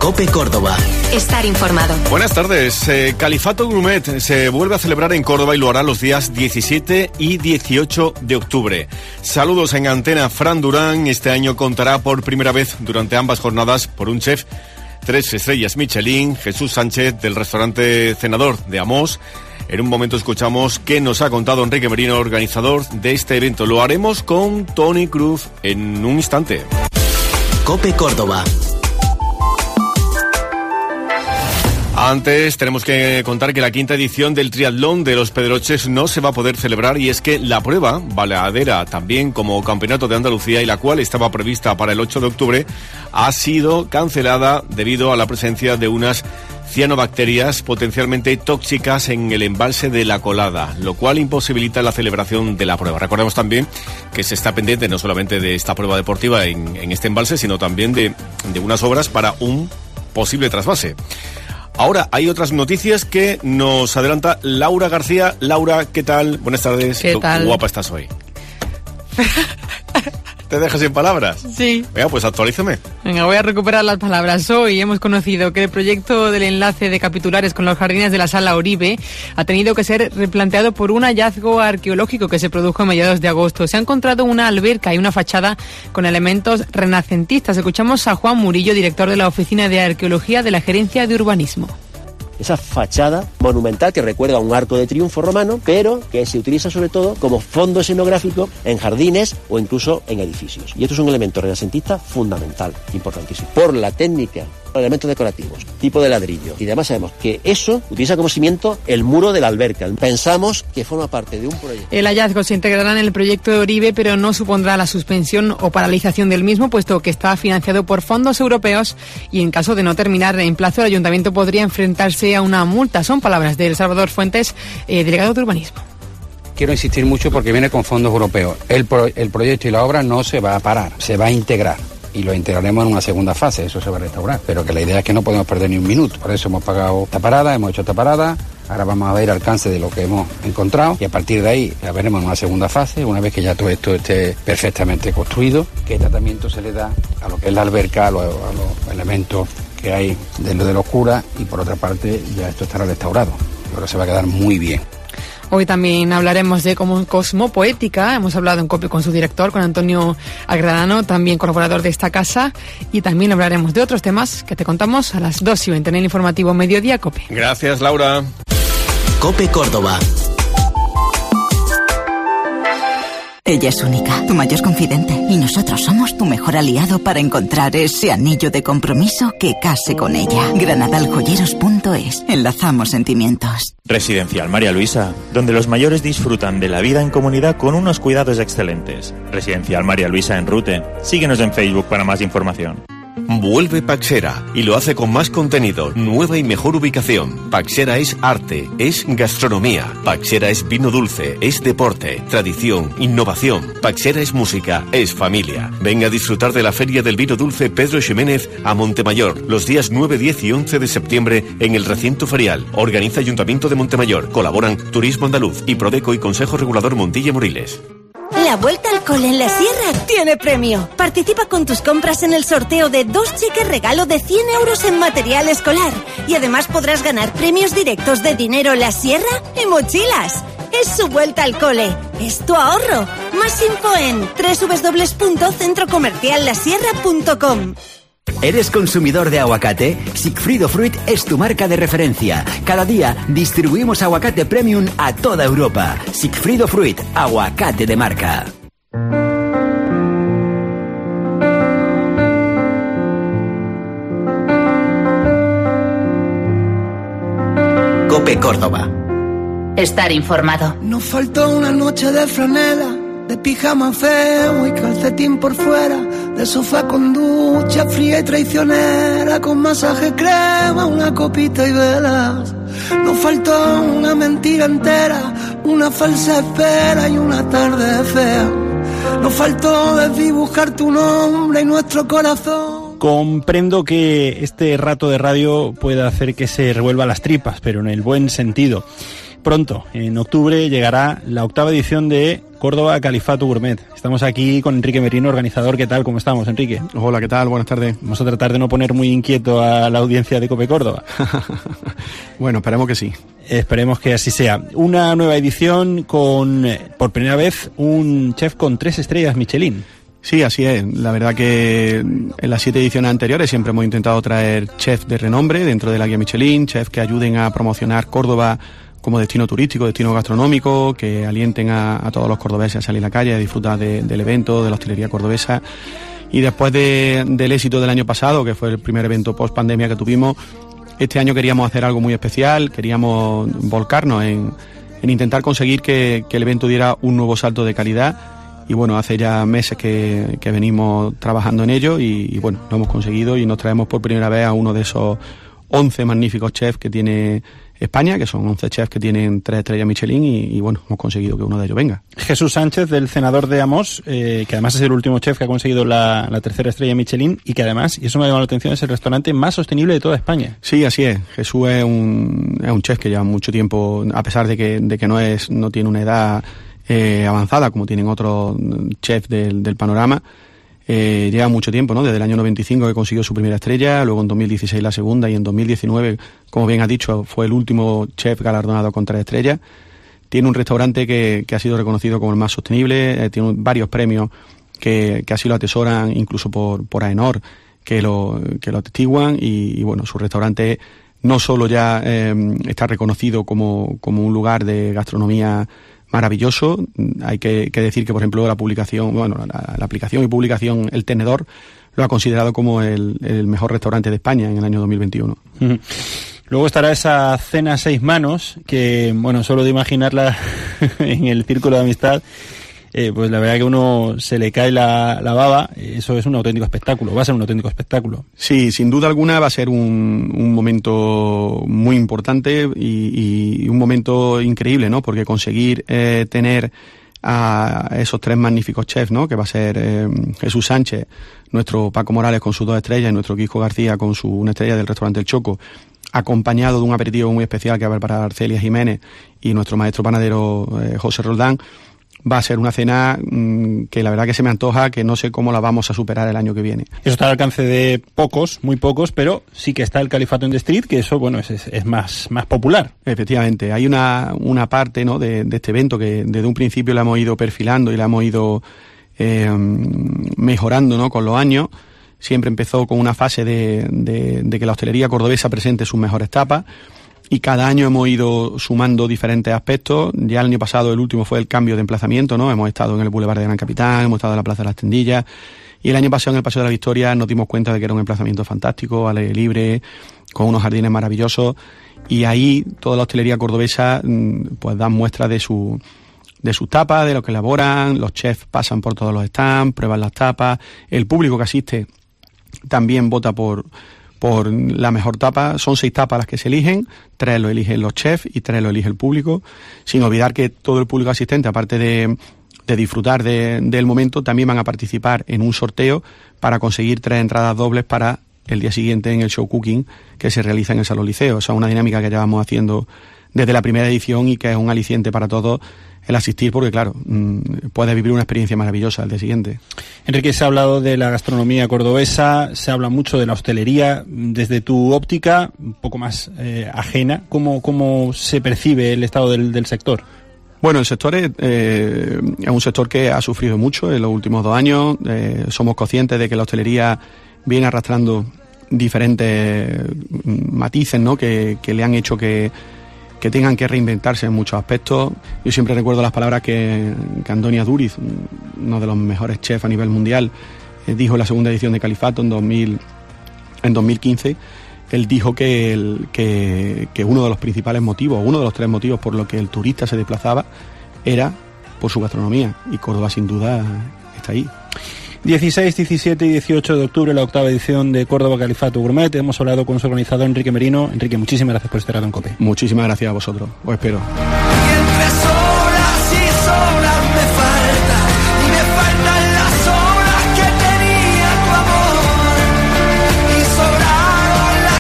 COPE Córdoba. Estar informado. Buenas tardes. Califato Gourmet se vuelve a celebrar en Córdoba y lo hará los días 17 y 18 de octubre. Saludos en antena, Fran Durán. Este año contará por primera vez durante ambas jornadas por un chef 3 estrellas Michelin, Jesús Sánchez, del restaurante Cenador de Amos. En un momento escuchamos qué nos ha contado Enrique Merino, organizador de este evento. Lo haremos con Tony Cruz en un instante. COPE Córdoba. Antes tenemos que contar que la quinta edición del triatlón de los Pedroches no se va a poder celebrar, y es que la prueba, valedera también como Campeonato de Andalucía y la cual estaba prevista para el 8 de octubre, ha sido cancelada debido a la presencia de unas cianobacterias potencialmente tóxicas en el embalse de La Colada, lo cual imposibilita la celebración de la prueba. Recordemos también que se está pendiente no solamente de esta prueba deportiva en este embalse, sino también de unas obras para un posible trasvase. Ahora hay otras noticias que nos adelanta Laura García. Laura, ¿qué tal? Buenas tardes. ¿Qué tal? Qué guapa estás hoy. ¿Te dejas sin palabras? Sí. Venga, pues actualízame. Venga, voy a recuperar las palabras. Hoy hemos conocido que el proyecto del enlace de capitulares con los jardines de la Sala Oribe ha tenido que ser replanteado por un hallazgo arqueológico que se produjo a mediados de agosto. Se ha encontrado una alberca y una fachada con elementos renacentistas. Escuchamos a Juan Murillo, director de la Oficina de Arqueología de la Gerencia de Urbanismo. Esa fachada monumental que recuerda a un arco de triunfo romano, pero que se utiliza sobre todo como fondo escenográfico en jardines o incluso en edificios. Y esto es un elemento renacentista fundamental, importantísimo. Por la técnica, elementos decorativos, tipo de ladrillo. Y además sabemos que eso utiliza como cimiento el muro de la alberca. Pensamos que forma parte de un proyecto. El hallazgo se integrará en el proyecto de Oribe, pero no supondrá la suspensión o paralización del mismo, puesto que está financiado por fondos europeos y en caso de no terminar en plazo, el ayuntamiento podría enfrentarse a una multa. Son palabras de Salvador Fuentes, delegado de Urbanismo. Quiero insistir mucho porque viene con fondos europeos. El proyecto y la obra no se va a parar, se va a integrar. Y lo integraremos en una segunda fase, eso se va a restaurar. Pero que la idea es que no podemos perder ni un minuto. Por eso hemos pagado esta parada, hemos hecho esta parada. Ahora vamos a ver el alcance de lo que hemos encontrado y a partir de ahí ya veremos en una segunda fase, una vez que ya todo esto esté perfectamente construido, qué tratamiento se le da a lo que es la alberca, a los elementos que hay de los curas, y por otra parte ya esto estará restaurado. Ahora se va a quedar muy bien. Hoy también hablaremos de Cosmopoética. Hemos hablado en COPE con su director, con Antonio Agradano, también colaborador de esta casa. Y también hablaremos de otros temas que te contamos a las 2:20 en el informativo Mediodía COPE. Gracias, Laura. COPE Córdoba. Ella es única, tu mayor confidente, y nosotros somos tu mejor aliado para encontrar ese anillo de compromiso que case con ella. Granadaljoyeros.es. Enlazamos sentimientos. Residencial María Luisa, donde los mayores disfrutan de la vida en comunidad con unos cuidados excelentes. Residencial María Luisa en Rute. Síguenos en Facebook para más información. Vuelve Paxera y lo hace con más contenido, nueva y mejor ubicación. Paxera es arte, es gastronomía. Paxera es vino dulce, es deporte, tradición, innovación. Paxera es música, es familia. Venga a disfrutar de la Feria del Vino Dulce Pedro Ximénez a Montemayor, los días 9, 10 y 11 de septiembre en el recinto ferial. Organiza Ayuntamiento de Montemayor. Colaboran Turismo Andaluz y Prodeco y Consejo Regulador Montilla Moriles. La vuelta al cole en la Sierra tiene premio. Participa con tus compras en el sorteo de 2 cheques regalo de 100 euros en material escolar. Y además podrás ganar premios directos de dinero La Sierra y mochilas. Es su vuelta al cole. Es tu ahorro. Más info en www.centrocomerciallasierra.com. ¿Eres consumidor de aguacate? Sigfrido Fruit es tu marca de referencia. Cada día distribuimos aguacate premium a toda Europa. Sigfrido Fruit, aguacate de marca. COPE Córdoba. Estar informado. Nos faltó una noche de franela, de pijama feo y calcetín por fuera, de sofá con ducha fría y traicionera, con masaje crema, una copita y velas. Nos faltó una mentira entera, una falsa espera y una tarde fea. Nos faltó desdibujar tu nombre y nuestro corazón. Comprendo que este rato de radio pueda hacer que se revuelvan las tripas, pero en el buen sentido. Pronto, en octubre, llegará la 8ª edición de Córdoba Califato Gourmet. Estamos aquí con Enrique Merino, organizador. ¿Qué tal? ¿Cómo estamos, Enrique? Hola, ¿qué tal? Buenas tardes. Vamos a tratar de no poner muy inquieto a la audiencia de COPE Córdoba. Bueno, esperemos que sí. Esperemos que así sea. Una nueva edición con, por primera vez, un chef con 3 estrellas Michelin. Sí, así es. La verdad que en las 7 ediciones anteriores siempre hemos intentado traer chefs de renombre dentro de la guía Michelin, chefs que ayuden a promocionar Córdoba como destino turístico, destino gastronómico, que alienten a todos los cordobeses a salir a la calle, a disfrutar del evento, de la hostelería cordobesa. Y después del éxito del año pasado, que fue el primer evento post pandemia que tuvimos, este año queríamos hacer algo muy especial, queríamos volcarnos en intentar conseguir que el evento diera un nuevo salto de calidad. Y bueno, hace ya meses que venimos trabajando en ello y bueno, lo hemos conseguido y nos traemos por primera vez a uno de esos 11 magníficos chefs que tiene España, que son 11 chefs que tienen 3 estrellas Michelin y bueno, hemos conseguido que uno de ellos venga. Jesús Sánchez, del Cenador de Amos, que además es el último chef que ha conseguido la 3ª estrella Michelin y que además, y eso me ha llamado la atención, es el restaurante más sostenible de toda España. Sí, así es. Jesús es un chef que lleva mucho tiempo, a pesar de que no tiene una edad avanzada como tienen otros chefs del panorama. Lleva mucho tiempo, ¿no? Desde el año 95 que consiguió su primera estrella, luego en 2016 la segunda y en 2019, como bien ha dicho, fue el último chef galardonado con 3 estrellas. Tiene un restaurante que ha sido reconocido como el más sostenible, tiene varios premios que así lo atesoran, incluso por AENOR, que lo atestiguan y bueno, su restaurante no solo ya está reconocido como un lugar de gastronomía maravilloso. Hay que decir que, por ejemplo, la aplicación y publicación El Tenedor lo ha considerado como el mejor restaurante de España en el año 2021. Luego estará esa cena a 6 manos, que, bueno, solo de imaginarla en el círculo de amistad, pues la verdad que uno se le cae la baba. Eso es un auténtico espectáculo, va a ser un auténtico espectáculo. Sí, sin duda alguna va a ser un momento muy importante y un momento increíble, ¿no? Porque conseguir tener a esos 3 magníficos chefs, ¿no? Que va a ser Jesús Sánchez, nuestro Paco Morales con sus 2 estrellas y nuestro Quijo García con su 1 estrella del restaurante El Choco, acompañado de un aperitivo muy especial que va a preparar Celia Jiménez y nuestro maestro panadero José Roldán. Va a ser una cena que la verdad que se me antoja, que no sé cómo la vamos a superar el año que viene. Eso está al alcance de pocos, muy pocos, pero sí que está el Califato in the Street, que eso, bueno, es más popular. Efectivamente, hay una parte, ¿no? de este evento que desde un principio la hemos ido perfilando y la hemos ido mejorando, ¿no? Con los años. Siempre empezó con una fase de que la hostelería cordobesa presente sus mejores tapas. Y cada año hemos ido sumando diferentes aspectos. Ya el año pasado el último fue el cambio de emplazamiento, ¿no? Hemos estado en el Boulevard de Gran Capitán, hemos estado en la Plaza de las Tendillas. Y el año pasado en el Paseo de la Victoria nos dimos cuenta de que era un emplazamiento fantástico, al aire libre, con unos jardines maravillosos. Y ahí toda la hostelería cordobesa pues dan muestra de sus tapas, de lo que elaboran. Los chefs pasan por todos los stands, prueban las tapas. El público que asiste también vota por la mejor tapa. Son 6 tapas las que se eligen, 3 lo eligen los chefs y 3 lo elige el público, sin olvidar que todo el público asistente, aparte de disfrutar del momento, también van a participar en un sorteo para conseguir 3 entradas dobles para el día siguiente en el show cooking que se realiza en el Salón Liceo. O sea, una dinámica que llevamos haciendo desde la primera edición y que es un aliciente para todos el asistir, porque claro, puedes vivir una experiencia maravillosa al día siguiente. Enrique, se ha hablado de la gastronomía cordobesa, se habla mucho de la hostelería. Desde tu óptica, un poco más ajena, ¿cómo se percibe el estado del sector? Bueno, el sector es un sector que ha sufrido mucho en los últimos 2 años. Somos conscientes de que la hostelería viene arrastrando diferentes matices, ¿no? que le han hecho que tengan que reinventarse en muchos aspectos. Yo siempre recuerdo las palabras que Andoni Aduriz, uno de los mejores chefs a nivel mundial, dijo en la segunda edición de Califato en 2015. Él dijo que uno de los principales motivos, uno de los 3 motivos por los que el turista se desplazaba era por su gastronomía, y Córdoba sin duda está ahí. 16, 17 y 18 de octubre, la 8ª edición de Córdoba Califato Gourmet. Hemos hablado con su organizador Enrique Merino. Enrique, muchísimas gracias por este rato en COPE. Muchísimas gracias a vosotros. Os espero.